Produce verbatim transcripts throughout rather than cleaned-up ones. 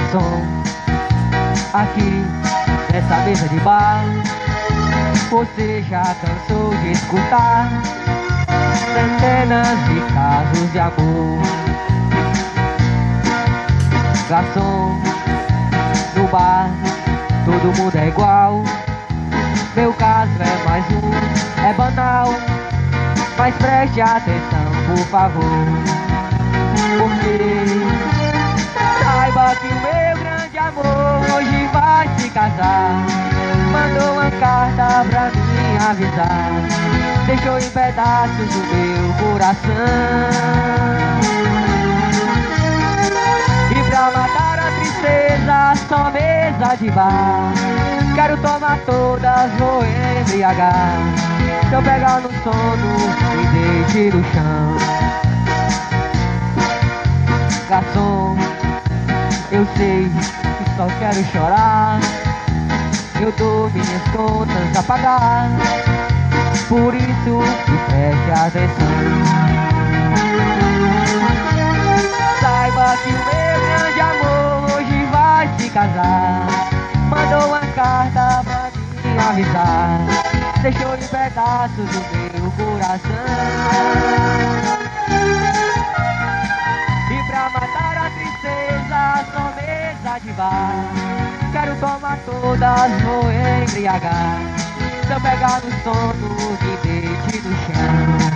Garçom, aqui nessa mesa de bar, você já cansou de escutar centenas de casos de amor. Garçom, no bar todo mundo é igual. Meu caso é mais um, é banal, mas preste atenção, por favor, porque saiba que o meu grande amor hoje vai se casar. Mandou uma carta pra mim avisar, deixou em pedaços o meu coração. E pra matar a tristeza, só mesa de bar, quero tomar todas, vou embriagar. Se eu pegar no sono, me deite no chão. Garçom, eu sei que só quero chorar, eu dou minhas contas a pagar, por isso me preste atenção. Saiba que o meu grande amor hoje vai se casar. Mandou uma carta pra me avisar, deixou em pedaços o meu coração. E pra matar a tristeza, só mesa de bar, quero tomar todas, vou embriagar. Se eu pegar no sono, me deite no chão.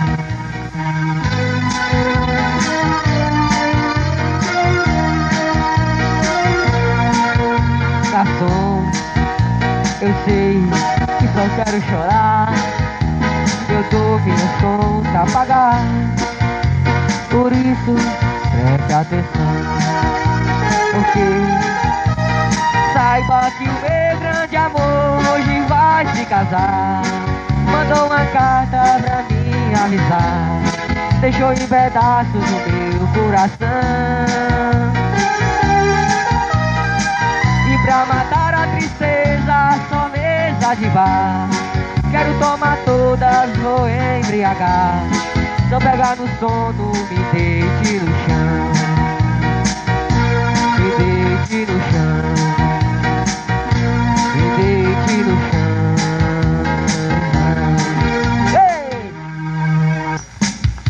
Garçom, eu sei que só quero chorar, eu dou minhas contas a pagar, por isso preste atenção, porque saiba que o meu grande amor hoje vai se casar. Mandou uma carta pra mim avisar, deixou em pedaços o meu coração. E pra matar a tristeza, só mesa de bar, quero tomar todas, vou embriagar. Se eu pegar no sono, me deite no chão.